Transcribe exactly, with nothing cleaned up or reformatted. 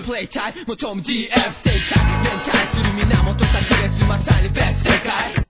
プレイタイム元も ディーエフ 正解連帯する源炸裂まさに